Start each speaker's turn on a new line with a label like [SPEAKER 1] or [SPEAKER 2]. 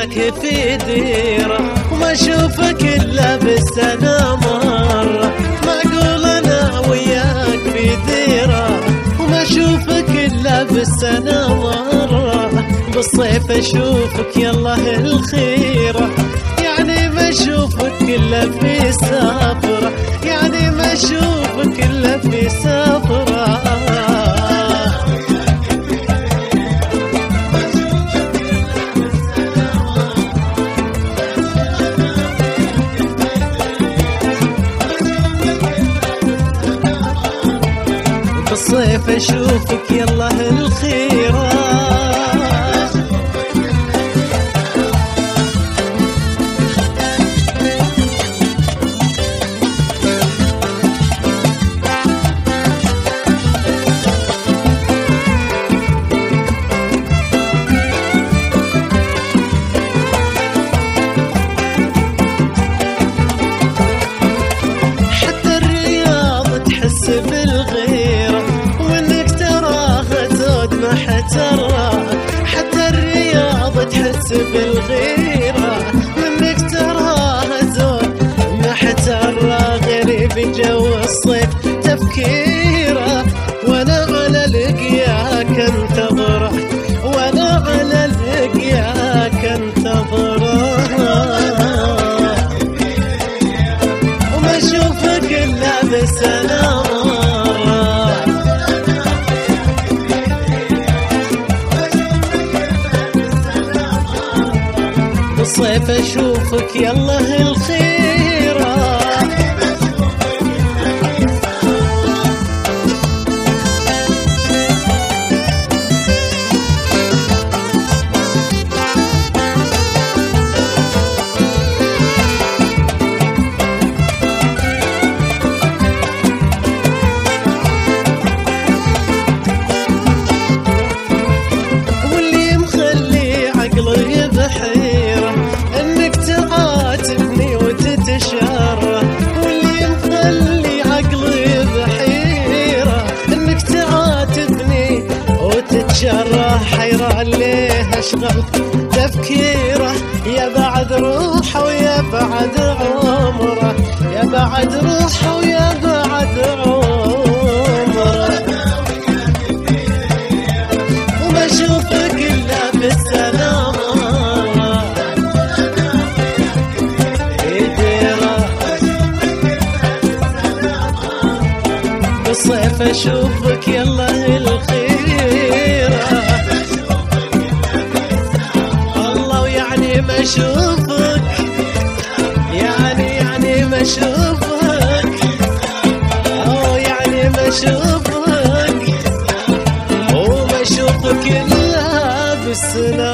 [SPEAKER 1] وياك في ديرة وما اشوفك الا بالسنة مرة. معقول انا وياك في ديرة وما اشوفك الا بالسنة مرة. بالصيف اشوفك يلا الخيرة يعني ما اشوفك الا في سفرة، يعني ما اشوفك الا في سفرة. بالصيف اشوفك يلا الخيرة بالغيرة وانك تراها زود ما حتراها. حتى الرياض تحس بالغيرة وانك تراها زود ما حتراها. غريب جو الصيف تفكيره وانا على لقياك انتظره، وانا على لقياك انتظره. وما اشوفك الا بالسلام بالصيف اشوفك يلا الخيرة. واللي مخلي عقلي بحيرة انك تعاتبني وتتشارى. واللي مخلي عقلي بحيرة انك تعاتبني وتتشارى. حيران ليه اشغل تفكيره يا بعد روحه ويا بعد عمره، يا بعد روحه ويا بعد عمره. وما اشوفك الا بالسلامة بالصيف اشوفك يلا الخيرة. الله ويعني ما اشوفك يعني ما اشوفك يعني ما اشوفك وما اشوفك الا بالسلامة.